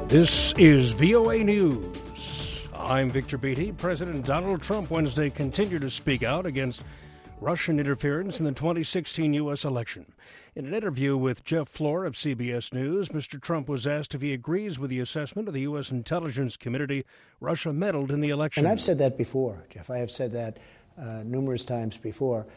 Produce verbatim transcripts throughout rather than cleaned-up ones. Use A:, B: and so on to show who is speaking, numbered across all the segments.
A: This is V O A News. I'm Victor Beatty. President Donald Trump Wednesday continued to speak out against Russian interference in the twenty sixteen U S election. In an interview with Jeff Floor of C B S News, Mister Trump was asked if he agrees with the assessment of the U S intelligence community Russia meddled in the election.
B: And I've said that before, Jeff. I have said that uh, numerous times before.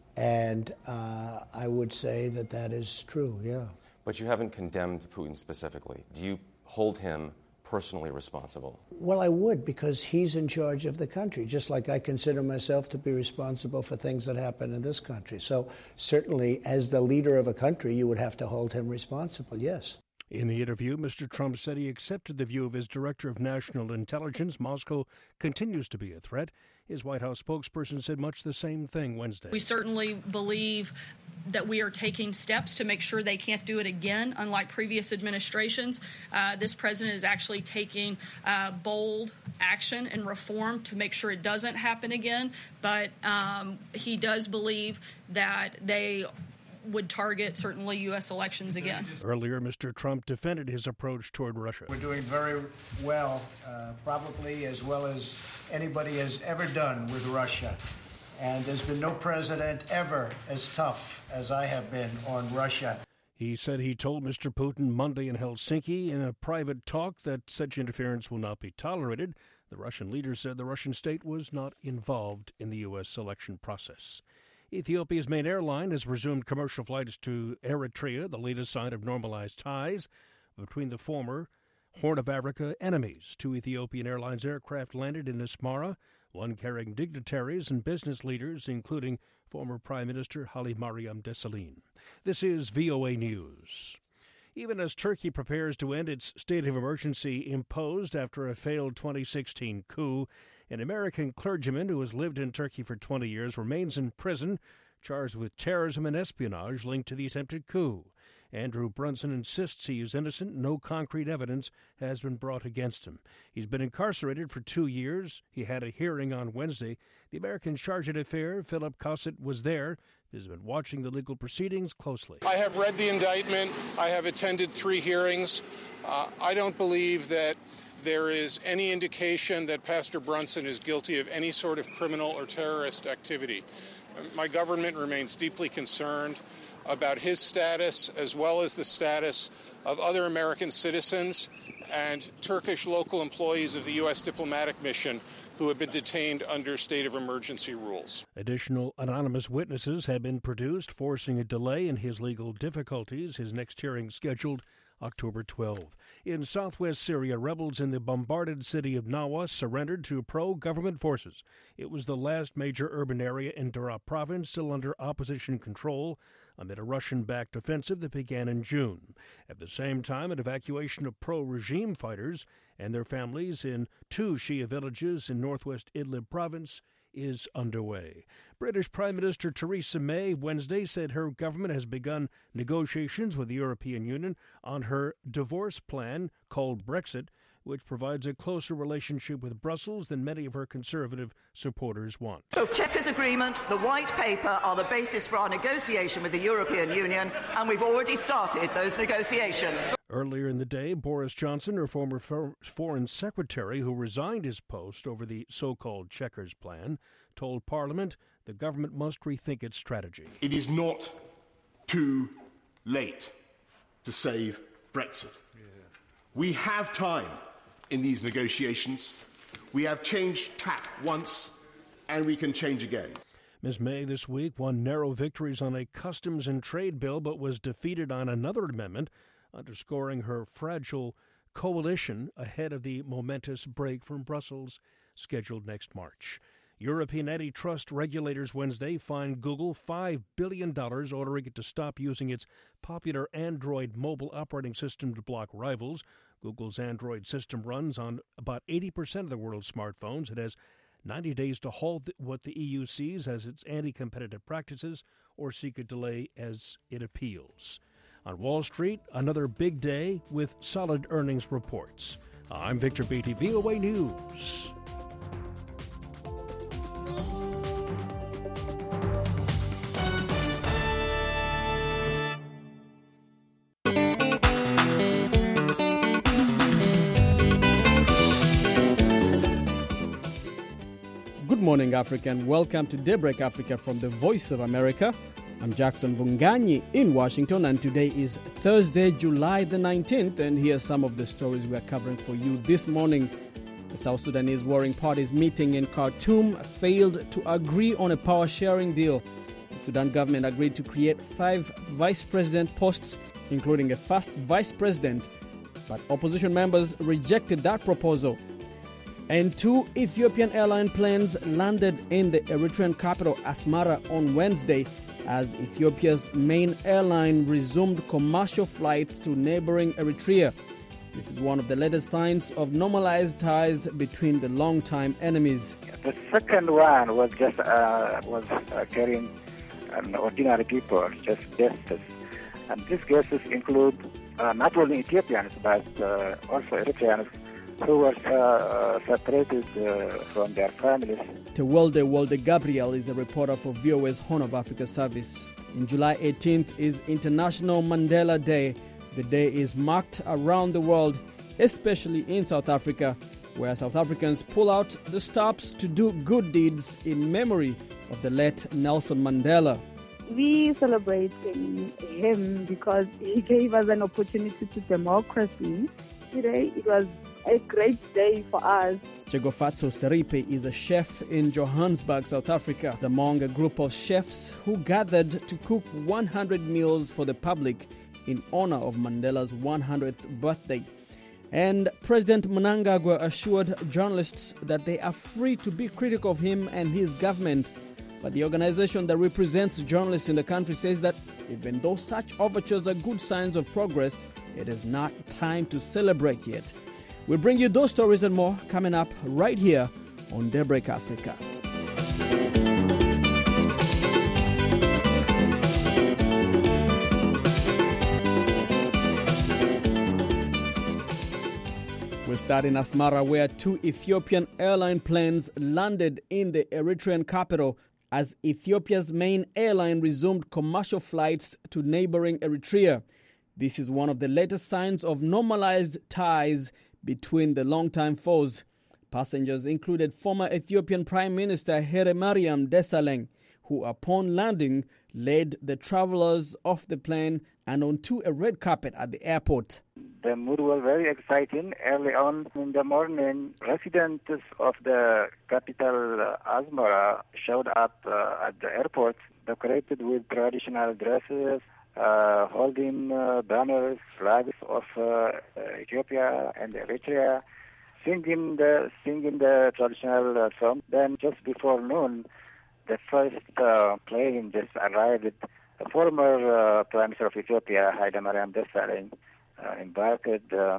B: And uh, I would say that that is true, yeah.
C: But you haven't condemned Putin specifically. Do you hold him personally responsible?
B: Well, I would, because he's in charge of the country, just like I consider myself to be responsible for things that happen in this country. So certainly, as the leader of a country, you would have to hold him responsible, yes.
A: In the interview, Mister Trump said he accepted the view of his director of national intelligence. Moscow continues to be a threat. His White House spokesperson said much the same thing Wednesday.
D: We certainly believe that we are taking steps to make sure they can't do it again, unlike previous administrations. Uh, this president is actually taking uh, bold action and reform to make sure it doesn't happen again. But um, he does believe that they would target certainly U S elections again.
A: Earlier, Mister Trump defended his approach toward Russia.
B: We're doing very well, uh, probably as well as anybody has ever done with Russia. And there's been no president ever as tough as I have been on Russia.
A: He said he told Mister Putin Monday in Helsinki in a private talk that such interference will not be tolerated. The Russian leader said the Russian state was not involved in the U S election process. Ethiopia's main airline has resumed commercial flights to Eritrea, the latest sign of normalized ties between the former Horn of Africa enemies. Two Ethiopian Airlines aircraft landed in Asmara, one carrying dignitaries and business leaders, including former Prime Minister Haile Mariam Desalegn. This is V O A News. Even as Turkey prepares to end its state of emergency imposed after a failed twenty sixteen coup, an American clergyman who has lived in Turkey for twenty years remains in prison, charged with terrorism and espionage linked to the attempted coup. Andrew Brunson insists he is innocent. No concrete evidence has been brought against him. He's been incarcerated for two years. He had a hearing on Wednesday. The American charge d'affaires, Philip Cosset, was there. He's been watching the legal proceedings closely.
E: I have read the indictment. I have attended three hearings. Uh, I don't believe that there is any indication that Pastor Brunson is guilty of any sort of criminal or terrorist activity. My government remains deeply concerned about his status as well as the status of other American citizens and Turkish local employees of the U S diplomatic mission who have been detained under state of emergency rules.
A: Additional anonymous witnesses have been produced, forcing a delay in his legal difficulties. His next hearing scheduled October twelfth. In southwest Syria, rebels in the bombarded city of Nawa surrendered to pro-government forces. It was the last major urban area in Daraa province still under opposition control amid a Russian-backed offensive that began in June. At the same time, an evacuation of pro-regime fighters and their families in two Shia villages in northwest Idlib province is underway. British Prime Minister Theresa May Wednesday said her government has begun negotiations with the European Union on her divorce plan called Brexit, which provides a closer relationship with Brussels than many of her conservative supporters want.
F: The Chequers Agreement, the White Paper, are the basis for our negotiation with the European Union, and we've already started those negotiations.
A: Earlier in the day, Boris Johnson, her former for- foreign secretary, who resigned his post over the so-called Chequers plan, told Parliament the government must rethink its strategy.
G: It is not too late to save Brexit. Yeah. We have time in these negotiations. We have changed tack once, and we can change again.
A: Miz May this week won narrow victories on a customs and trade bill, but was defeated on another amendment, underscoring her fragile coalition ahead of the momentous break from Brussels scheduled next March. European antitrust regulators Wednesday fined Google five billion dollars, ordering it to stop using its popular Android mobile operating system to block rivals. Google's Android system runs on about eighty percent of the world's smartphones. It has ninety days to halt what the E U sees as its anti-competitive practices or seek a delay as it appeals. On Wall Street, another big day with solid earnings reports. I'm Victor Beatty, V O A News.
H: morning, Africa, and welcome to Daybreak Africa from the Voice of America. I'm Jackson Vunganyi in Washington, and today is Thursday, July the nineteenth, and here are some of the stories we are covering for you this morning. The South Sudanese warring parties meeting in Khartoum failed to agree on a power-sharing deal. The Sudan government agreed to create five vice president posts, including a first vice president, but opposition members rejected that proposal. And two Ethiopian airline planes landed in the Eritrean capital Asmara on Wednesday as Ethiopia's main airline resumed commercial flights to neighboring Eritrea. This is one of the latest signs of normalized ties between the longtime enemies.
I: The second one was just uh, was uh, carrying um, ordinary people, just guests. And these guests include uh, not only Ethiopians but uh, also Eritreans who were uh, separated uh, from their families.
H: Tewolde Wolde Gabriel is a reporter for V O A's Horn of Africa service. In July eighteenth is International Mandela Day. The day is marked around the world, especially in South Africa, where South Africans pull out the stops to do good deeds in memory of the late Nelson Mandela.
J: We celebrate him because he gave us an opportunity to democracy. Today it was a great day for us.
H: Chegofatso Seripe is a chef in Johannesburg, South Africa, among a group of chefs who gathered to cook one hundred meals for the public in honor of Mandela's one hundredth birthday. And President Mnangagwa assured journalists that they are free to be critical of him and his government. But the organization that represents journalists in the country says that even though such overtures are good signs of progress, it is not time to celebrate yet. We'll bring you those stories and more coming up right here on Daybreak Africa. We'll start in Asmara, where two Ethiopian airline planes landed in the Eritrean capital as Ethiopia's main airline resumed commercial flights to neighboring Eritrea. This is one of the latest signs of normalized ties between the longtime foes. Passengers included former Ethiopian Prime Minister Haile Mariam Desalegn, who upon landing led the travelers off the plane and onto a red carpet at the airport.
I: The mood was very exciting. Early on in the morning, residents of the capital uh, Asmara showed up uh, at the airport, decorated with traditional dresses, uh, holding uh, banners, flags of uh, Ethiopia and Eritrea, singing the singing the traditional uh, song. Then, just before noon, the first uh, plane just arrived. The former uh, Prime Minister of Ethiopia, Haile Mariam Desalegn, uh, embarked uh,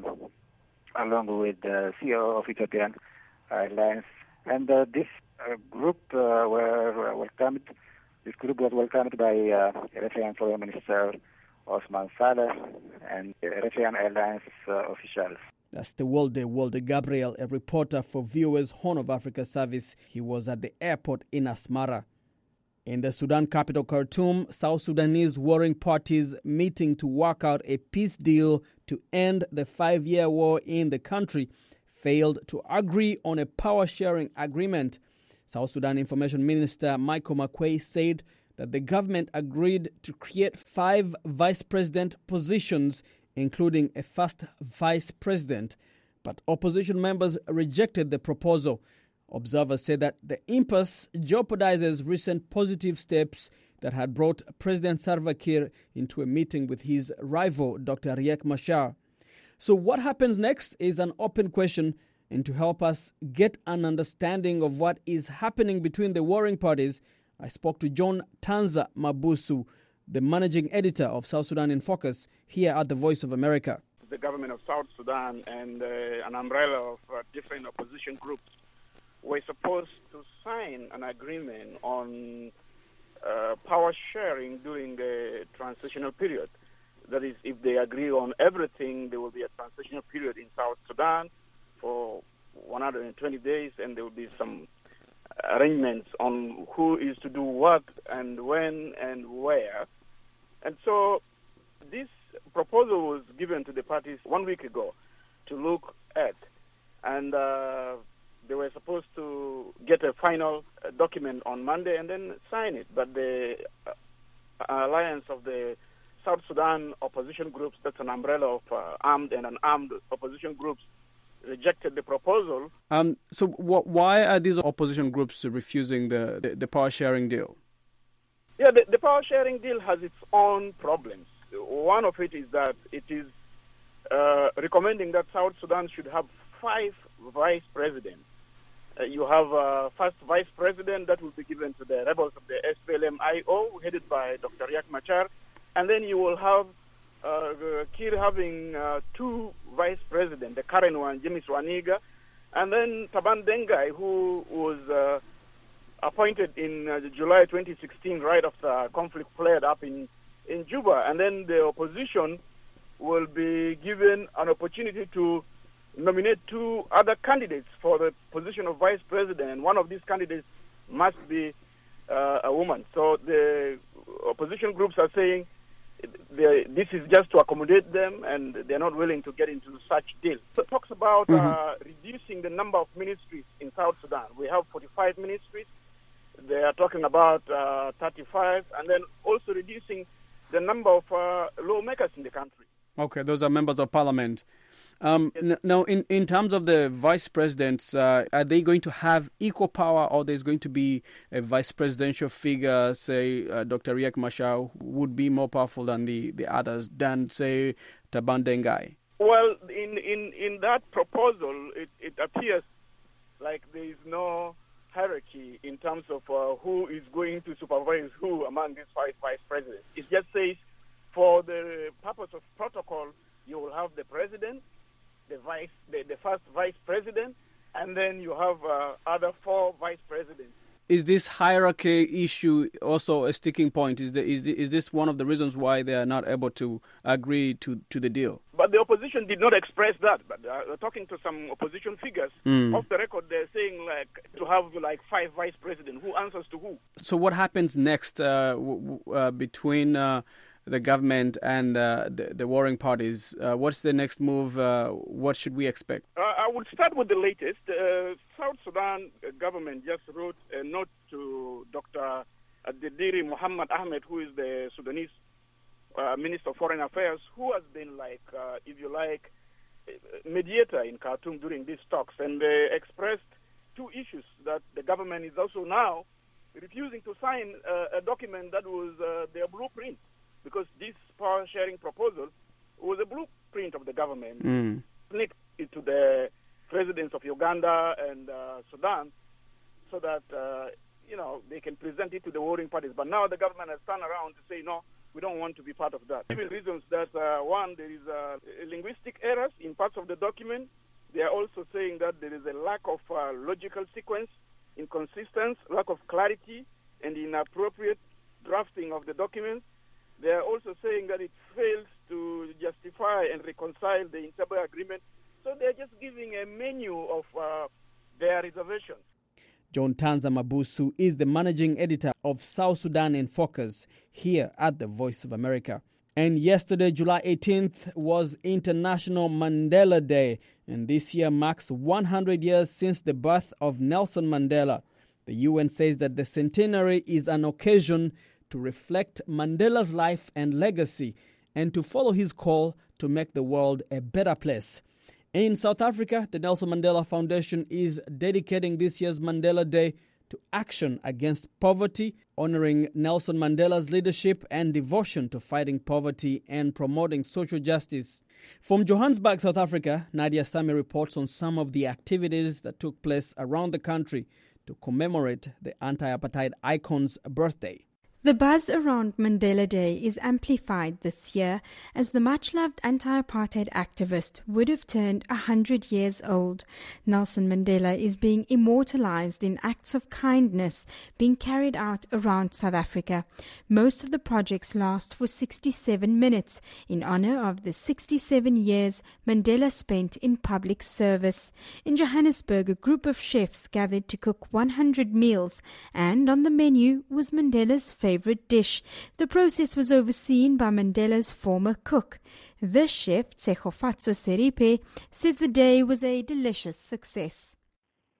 I: along with the C E O of Ethiopian Airlines. And uh, this uh, group uh, were welcomed. This group was welcomed by uh, Eritrean Foreign Minister Osman Saleh and Eritrean Airlines uh, officials.
H: That's Tewolde Wolde Gabriel, a reporter for V O A's Horn of Africa service. He was at the airport in Asmara. In the Sudan capital, Khartoum, South Sudanese warring parties meeting to work out a peace deal to end the five-year war in the country failed to agree on a power-sharing agreement. South Sudan Information Minister Michael Makwei said that the government agreed to create five vice president positions, including a first vice president, but opposition members rejected the proposal. Observers say that the impasse jeopardizes recent positive steps that had brought President Salva Kiir into a meeting with his rival, Doctor Riek Machar. So what happens next is an open question, and to help us get an understanding of what is happening between the warring parties, I spoke to John Tanza Mabusu, the managing editor of South Sudan in Focus, here at the Voice of America.
K: The government of South Sudan and uh, an umbrella of uh, different opposition groups were supposed to sign an agreement on uh, power sharing during the transitional period. That is, if they agree on everything, there will be a transitional period in South Sudan for one hundred twenty days, and there will be some arrangements on who is to do what and when and where. And so this proposal was given to the parties one week ago to look at. And uh, They were supposed to get a final uh, document on Monday and then sign it. But the uh, alliance of the South Sudan opposition groups, that's an umbrella of uh, armed and unarmed opposition groups, rejected the proposal.
H: Um, so wh- why are these opposition groups refusing the, the, the power-sharing deal?
K: Yeah, the, the power-sharing deal has its own problems. One of it is that it is uh, recommending that South Sudan should have five vice presidents. Uh, you have a first vice president that will be given to the rebels of the S P L M I O, headed by Doctor Riek Machar, and then you will have uh, Kir having uh, two vice presidents, the current one, James Waniga, and then Taban Dengai, who was uh, appointed in uh, July twenty sixteen, right after conflict flared up in, in Juba, and then the opposition will be given an opportunity to nominate two other candidates for the position of vice president, and one of these candidates must be uh, a woman. So the opposition groups are saying this is just to accommodate them, and they're not willing to get into such deal. So it talks about mm-hmm. uh, reducing the number of ministries in South Sudan. We have forty-five ministries. They are talking about uh, thirty-five, and then also reducing the number of uh, lawmakers in the country.
H: Okay, those are members of parliament. Um, n- now, in, in terms of the vice presidents, uh, are they going to have equal power, or there's going to be a vice presidential figure, say uh, Doctor Riek Machar, would be more powerful than the, the others, than, say, Taban Dengai?
K: Well, in, in, in that proposal, it, it appears like there is no hierarchy in terms of uh, who is going to supervise who among these five vice presidents. It just says, for the purpose of protocol, you will have the president, the vice, the, the first vice president, and then you have uh, other four vice presidents.
H: Is this hierarchy issue also a sticking point? Is, the, is, the, is this one of the reasons why they are not able to agree to, to the deal?
K: But the opposition did not express that. But uh, talking to some opposition figures, mm. off the record, they're saying like to have like five vice presidents. Who answers to who?
H: So what happens next uh, w- w- uh, between uh, the government and uh, the, the warring parties? Uh, what's the next move? Uh, what should we expect?
K: Uh, I would start with the latest. Uh, South Sudan government just wrote a note to Doctor Adediri Muhammad Ahmed, who is the Sudanese uh, Minister of Foreign Affairs, who has been like, uh, if you like, mediator in Khartoum during these talks, and they expressed two issues: that the government is also now refusing to sign uh, a document that was uh, their blueprint, because this power-sharing proposal was a blueprint of the government,
H: mm.
K: linked it to the presidents of Uganda and uh, Sudan, so that, uh, you know, they can present it to the warring parties. But now the government has turned around to say, no, we don't want to be part of that. Given reasons that, uh, one, there is uh, linguistic errors in parts of the document. They are also saying that there is a lack of uh, logical sequence, inconsistency, lack of clarity, and inappropriate drafting of the documents. They are also saying that it fails to justify and reconcile the Entebbe Agreement. So they're just giving a menu of uh, their reservations.
H: John Tanza Mabusu is the managing editor of South Sudan in Focus here at the Voice of America. And yesterday, July eighteenth, was International Mandela Day, and this year marks one hundred years since the birth of Nelson Mandela. The U N says that the centenary is an occasion to reflect Mandela's life and legacy and to follow his call to make the world a better place. In South Africa, the Nelson Mandela Foundation is dedicating this year's Mandela Day to action against poverty, honoring Nelson Mandela's leadership and devotion to fighting poverty and promoting social justice. From Johannesburg, South Africa, Nadia Sami reports on some of the activities that took place around the country to commemorate the anti-apartheid icon's birthday.
L: The buzz around Mandela Day is amplified this year as the much-loved anti-apartheid activist would have turned one hundred years old. Nelson Mandela is being immortalized in acts of kindness being carried out around South Africa. Most of the projects last for sixty-seven minutes in honor of the sixty-seven years Mandela spent in public service. In Johannesburg, a group of chefs gathered to cook one hundred meals, and on the menu was Mandela's favorite favorite dish. The process was overseen by Mandela's former cook. This chef, Tsegofatso Seripe, says the day was a delicious success.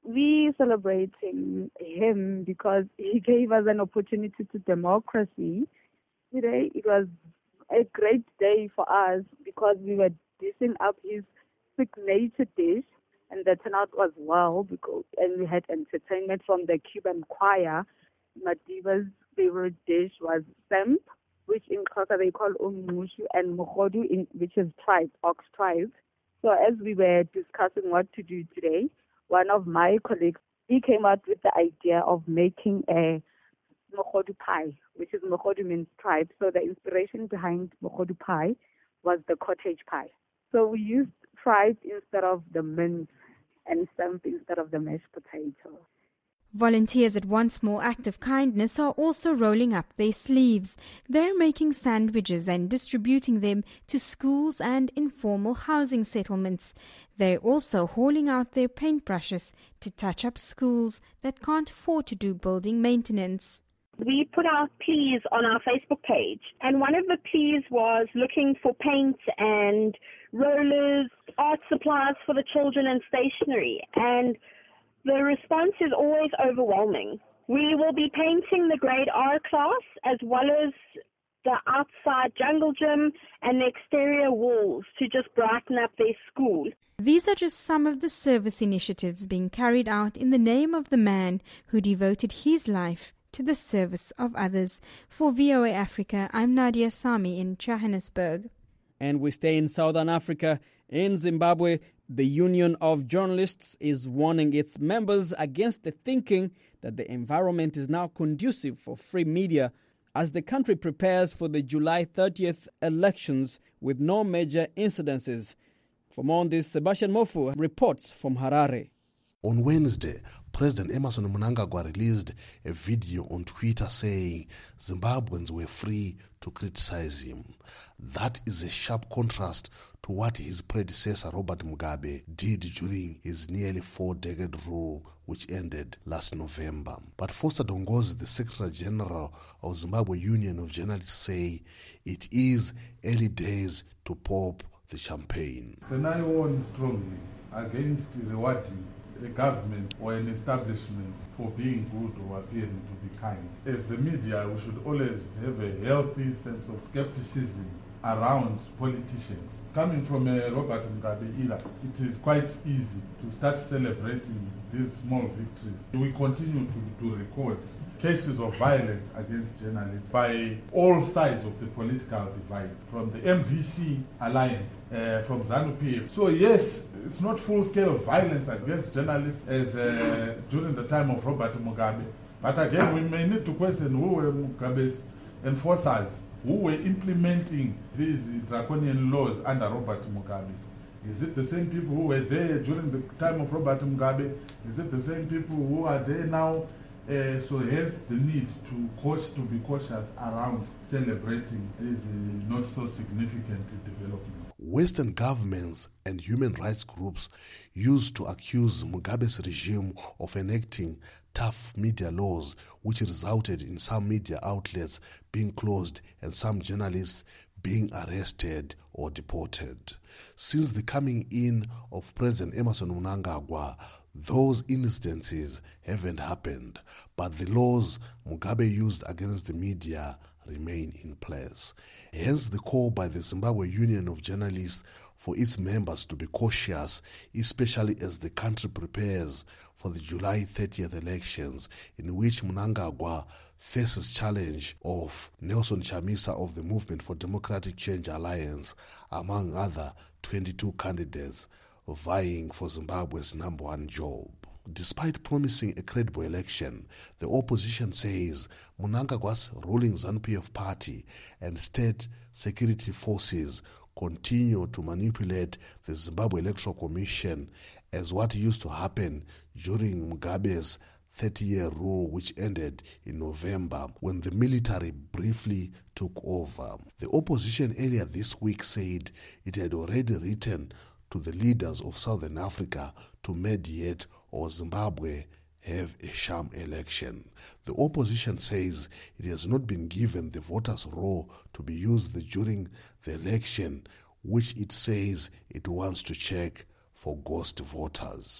J: we celebrating him because he gave us an opportunity to democracy. Today it was a great day for us because we were dishing up his signature dish, and the turnout was well because and we had entertainment from the Cuban choir. Madiba's favorite dish was semp, which in Xhosa they call umngqushu, and mogodu, in which is tripe, ox tripe. So as we were discussing what to do today, one of my colleagues, he came out with the idea of making a mogodu pie, which is mogodu means tripe. So the inspiration behind mogodu pie was the cottage pie. So we used tripe instead of the mince and semp instead of the mashed potato.
L: Volunteers at One Small Act of Kindness are also rolling up their sleeves. They're making sandwiches and distributing them to schools and informal housing settlements. They're also hauling out their paintbrushes to touch up schools that can't afford to do building maintenance.
M: We put out pleas on our Facebook page, and one of the pleas was looking for paint and rollers, art supplies for the children and stationery, and the response is always overwhelming. We will be painting the grade R class as well as the outside jungle gym and the exterior walls to just brighten up their school.
L: These are just some of the service initiatives being carried out in the name of the man who devoted his life to the service of others. For V O A Africa, I'm Nadia Sami in Johannesburg.
H: And we stay in Southern Africa. In Zimbabwe, the Union of Journalists is warning its members against the thinking that the environment is now conducive for free media as the country prepares for the July thirtieth elections with no major incidences. For more on this, Sebastian Mofu reports from Harare.
N: On Wednesday, President Emmerson Mnangagwa released a video on Twitter saying Zimbabweans were free to criticize him. That is a sharp contrast to what his predecessor Robert Mugabe did during his nearly four-decade rule, which ended last November. But Foster Dongozi, the Secretary General of Zimbabwe Union of Journalists, say it is early days to pop the champagne.
O: Can I warn strongly against rewarding a government or an establishment for being good or appearing to be kind? As the media, we should always have a healthy sense of skepticism around politicians. Coming from a Robert Mugabe era, it is quite easy to start celebrating these small victories. We continue to, to record cases of violence against journalists by all sides of the political divide, from the M D C alliance, uh, from ZANU-P F. So yes, it's not full-scale violence against journalists as uh, during the time of Robert Mugabe. But again, we may need to question who were Mugabe's enforcers, who were implementing these draconian laws under Robert Mugabe. Is it the same people who were there during the time of Robert Mugabe? Is it the same people who are there now? Uh, so hence the need to coach, to be cautious around celebrating these uh, not so significant developments.
N: Western governments and human rights groups used to accuse Mugabe's regime of enacting tough media laws, which resulted in some media outlets being closed and some journalists being arrested or deported. Since the coming in of President Emmerson Mnangagwa, those instances haven't happened, but the laws Mugabe used against the media remain in place. Hence the call by the Zimbabwe Union of Journalists for its members to be cautious, especially as the country prepares for the July thirtieth elections, in which Mnangagwa faces challenge of Nelson Chamisa of the Movement for Democratic Change Alliance, among other twenty-two candidates vying for Zimbabwe's number one job. Despite promising a credible election, the opposition says Mnangagwa's ruling ZANU-P F party and state security forces continue to manipulate the Zimbabwe Electoral Commission as what used to happen during Mugabe's thirty-year rule, which ended in November when the military briefly took over. The opposition earlier this week said it had already written to the leaders of Southern Africa to mediate or Zimbabwe have a sham election. The opposition says it has not been given the voters' roll to be used during the election, which it says it wants to check for ghost voters.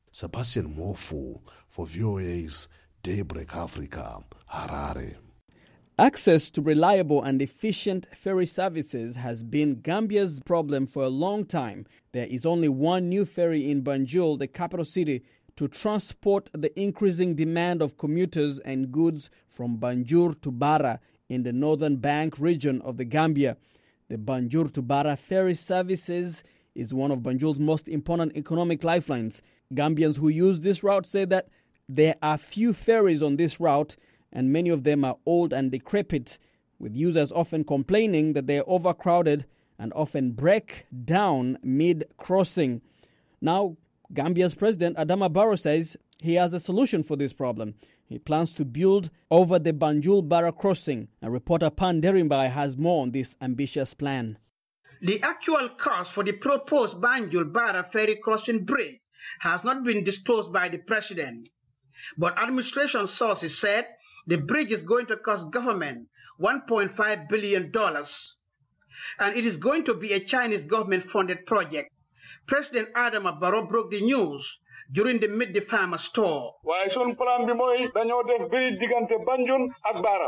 N: Sebastian Mofu for V O A's Daybreak Africa, Harare.
H: Access to reliable and efficient ferry services has been Gambia's problem for a long time. There is only one new ferry in Banjul, the capital city, to transport the increasing demand of commuters and goods from Banjul to Bara in the northern Bank region of the Gambia. The Banjul to Bara ferry services is one of Banjul's most important economic lifelines. Gambians who use this route say that there are few ferries on this route, and many of them are old and decrepit, with users often complaining that they are overcrowded and often break down mid-crossing. Now, Gambia's President Adama Barrow says he has a solution for this problem. He plans to build over the Banjul-Bara crossing. And reporter Pan Derimbai has more on this ambitious plan.
P: The actual cost for the proposed Banjul-Bara ferry crossing bridge has not been disclosed by the president. But administration sources said the bridge is going to cost government one point five billion dollars, and it is going to be a Chinese government-funded project. President Adama Barrow broke the news during the Meet the Farmer store.
Q: waaye sun plan bi mooy dañoo def bridge diggante Banjul ak Bara.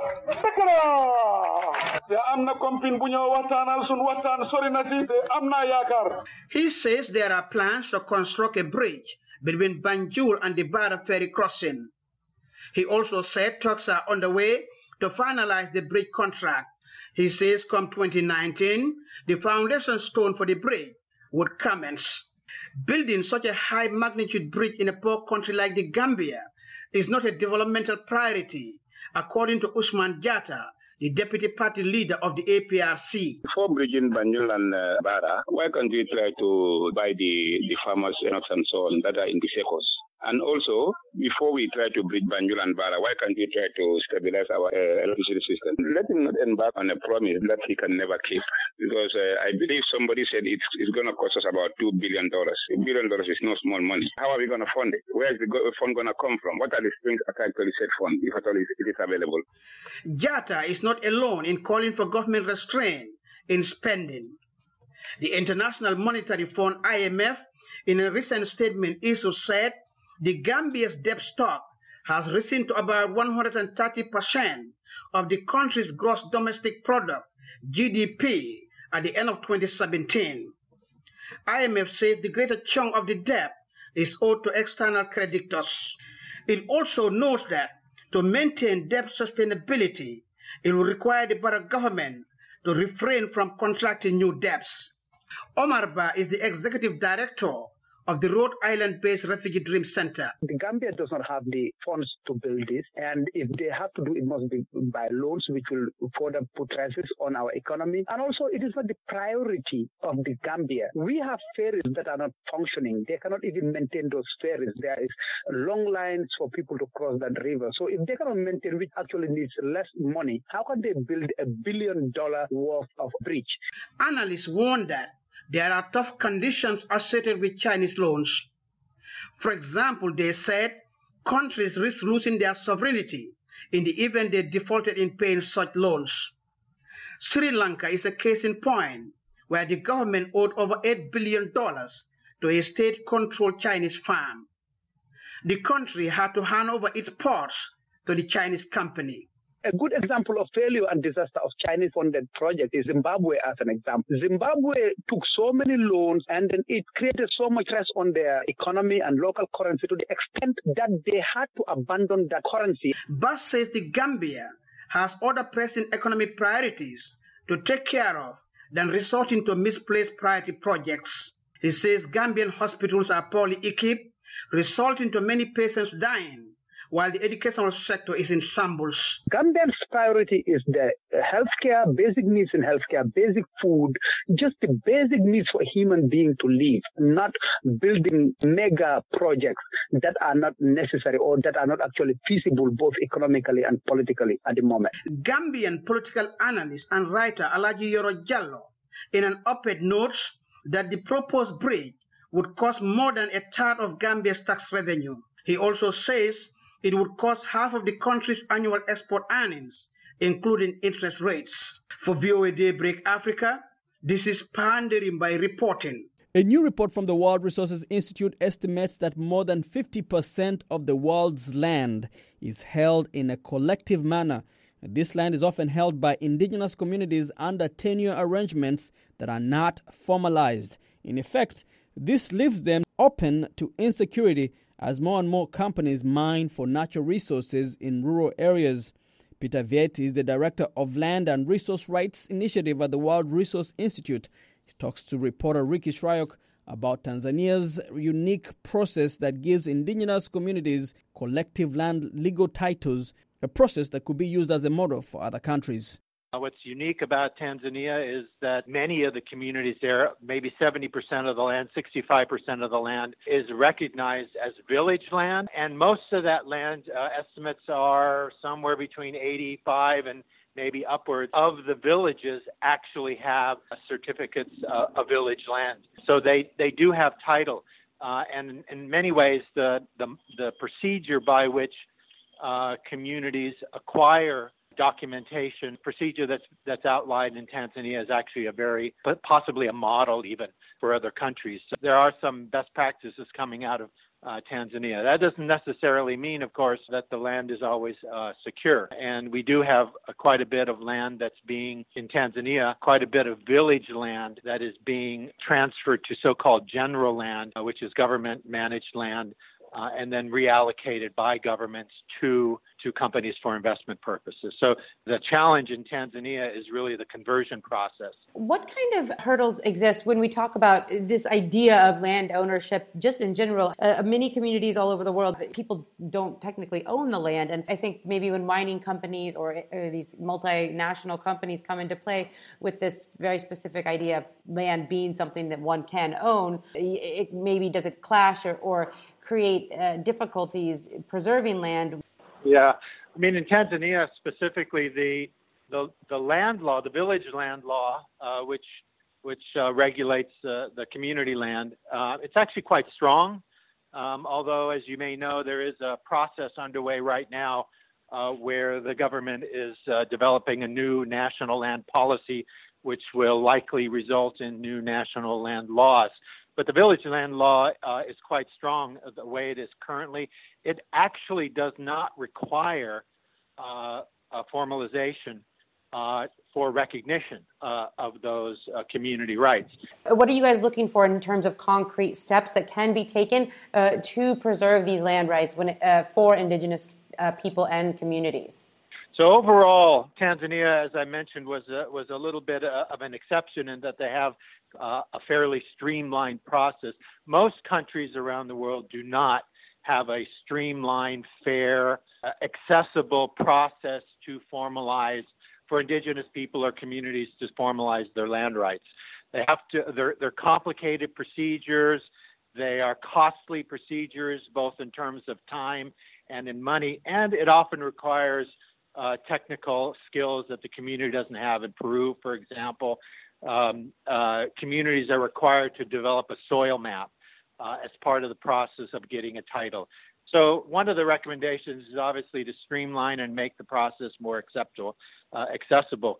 Q: Dakara te am na compagnie bu ñoo waxtaanal sun waxtaan sori na si te am na yaakaar.
P: He says there are plans to construct a bridge between Banjul and the Bara ferry crossing. He also said talks are underway to finalize the bridge contract. He says come twenty nineteen, the foundation stone for the bridge would commence. Building such a high magnitude bridge in a poor country like the Gambia is not a developmental priority, according to Usman Jatta, the deputy party leader of the A P R C.
R: Before bridging Banjul and uh, Bara, why can't we try to buy the, the farmers' enough and so on that are in the secos? And also, before we try to bridge Banjul and Bara, why can't we try to stabilize our uh, electricity system? Let him not embark on a promise that he can never keep. Because uh, I believe somebody said it's, it's going to cost us about two billion dollars. A billion dollars is no small money. How are we going to fund it? Where is the fund going to come from? What are the strings attached to the said fund, if at all it is available?
P: Jatta is not alone in calling for government restraint in spending. The International Monetary Fund, I M F, in a recent statement issued said the Gambia's debt stock has risen to about one hundred thirty percent of the country's gross domestic product, G D P, at the end of twenty seventeen. I M F says the greater chunk of the debt is owed to external creditors. It also notes that to maintain debt sustainability, it will require the Bara government to refrain from contracting new debts. Omar Ba is the executive director of the Rhode Island-based Refugee Dream Center.
S: The Gambia does not have the funds to build this, and if they have to do it, must be by loans, which will further put risks on our economy. And also, it is not the priority of the Gambia. We have ferries that are not functioning. They cannot even maintain those ferries. There is long lines for people to cross that river. So if they cannot maintain, which actually needs less money, how can they build a billion dollar worth of bridge?
P: Analysts warn that there are tough conditions associated with Chinese loans. For example, they said countries risk losing their sovereignty in the event they defaulted in paying such loans. Sri Lanka is a case in point, where the government owed over eight billion dollars to a state-controlled Chinese firm. The country had to hand over its ports to the Chinese company.
S: A good example of failure and disaster of Chinese-funded project is Zimbabwe as an example. Zimbabwe took so many loans and then it created so much stress on their economy and local currency to the extent that they had to abandon that currency.
P: Bass says the Gambia has other pressing economic priorities to take care of than resorting to misplaced priority projects. He says Gambian hospitals are poorly equipped, resulting to many patients dying, while the educational sector is in shambles.
S: Gambia's priority is the healthcare, basic needs in healthcare, basic food, just the basic needs for a human being to live, not building mega projects that are not necessary or that are not actually feasible both economically and politically at the moment.
P: Gambian political analyst and writer Alaji Yoro Jallo, in an op-ed, notes that the proposed bridge would cost more than a third of Gambia's tax revenue. He also says it would cost half of the country's annual export earnings, including interest rates. For V O A Daybreak Africa, this is Panderimbai reporting.
H: A new report from the World Resources Institute estimates that more than fifty percent of the world's land is held in a collective manner. This land is often held by indigenous communities under tenure arrangements that are not formalized. In effect, this leaves them open to insecurity as more and more companies mine for natural resources in rural areas. Peter Viet is the director of Land and Resource Rights Initiative at the World Resource Institute. He talks to reporter Ricky Shryock about Tanzania's unique process that gives indigenous communities collective land legal titles, a process that could be used as a model for other countries.
T: What's unique about Tanzania is that many of the communities there, maybe seventy percent of the land, sixty-five percent of the land, is recognized as village land. And most of that land, uh, estimates are somewhere between eighty-five and maybe upwards of the villages actually have certificates uh, of village land. So they, they do have title. Uh, and in, in many ways, the, the, the procedure by which uh, communities acquire documentation, procedure that's, that's outlined in Tanzania is actually a very, but possibly a model even for other countries. So there are some best practices coming out of Uh, Tanzania. That doesn't necessarily mean, of course, that the land is always uh, secure. And we do have uh, quite a bit of land that's being, in Tanzania, quite a bit of village land that is being transferred to so-called general land, uh, which is government-managed land, uh, and then reallocated by governments to to companies for investment purposes. So the challenge in Tanzania is really the conversion process.
U: What kind of hurdles exist when we talk about this idea of land ownership, just in general? Uh, many communities all over the world, people don't technically own the land. And I think maybe when mining companies or, or these multinational companies come into play with this very specific idea of land being something that one can own, it maybe does it clash or, or create uh, difficulties preserving land?
T: Yeah, I mean, in Tanzania specifically, the the, the land law, the village land law, uh, which which uh, regulates uh, the community land, uh, it's actually quite strong. Um, although, as you may know, there is a process underway right now uh, where the government is uh, developing a new national land policy, which will likely result in new national land laws. But the village land law uh, is quite strong the way it is currently. It actually does not require uh, a formalization uh, for recognition uh, of those uh, community rights.
U: What are you guys looking for in terms of concrete steps that can be taken uh, to preserve these land rights when, uh, for indigenous uh, people and communities?
T: So overall, Tanzania, as I mentioned, was a, was a little bit of an exception in that they have uh, a fairly streamlined process. Most countries around the world do not have a streamlined, fair, uh, accessible process to formalize for indigenous people or communities to formalize their land rights. They have to. They're, they're complicated procedures. They are costly procedures, both in terms of time and in money, and it often requires Uh, technical skills that the community doesn't have. In Peru, for example, um, uh, communities are required to develop a soil map uh, as part of the process of getting a title. So one of the recommendations is obviously to streamline and make the process more acceptable, uh, accessible.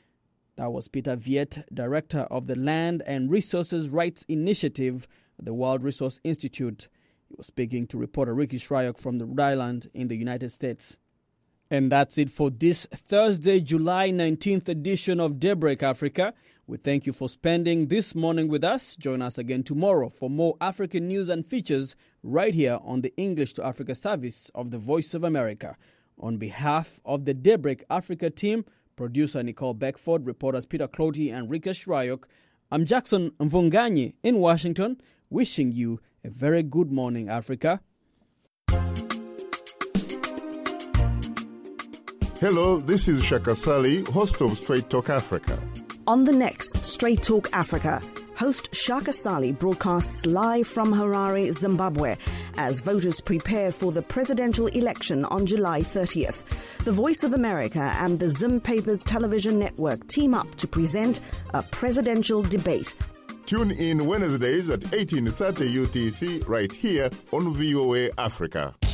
H: That was Peter Viet, director of the Land and Resources Rights Initiative at the World Resource Institute. He was speaking to reporter Ricky Shryock from Rhode Island in the United States. And that's it for this Thursday, July nineteenth edition of Daybreak Africa. We thank you for spending this morning with us. Join us again tomorrow for more African news and features right here on the English to Africa service of the Voice of America. On behalf of the Daybreak Africa team, producer Nicole Beckford, reporters Peter Clotty and Rika Shryock, I'm Jackson Mvunganyi in Washington, wishing you a very good morning, Africa.
V: Hello, this is Shaka Sali, host of Straight Talk Africa.
W: On the next Straight Talk Africa, host Shaka Sali broadcasts live from Harare, Zimbabwe, as voters prepare for the presidential election on July thirtieth. The Voice of America and the Zim Papers television network team up to present a presidential debate.
V: Tune in Wednesdays at eighteen thirty U T C right here on V O A Africa.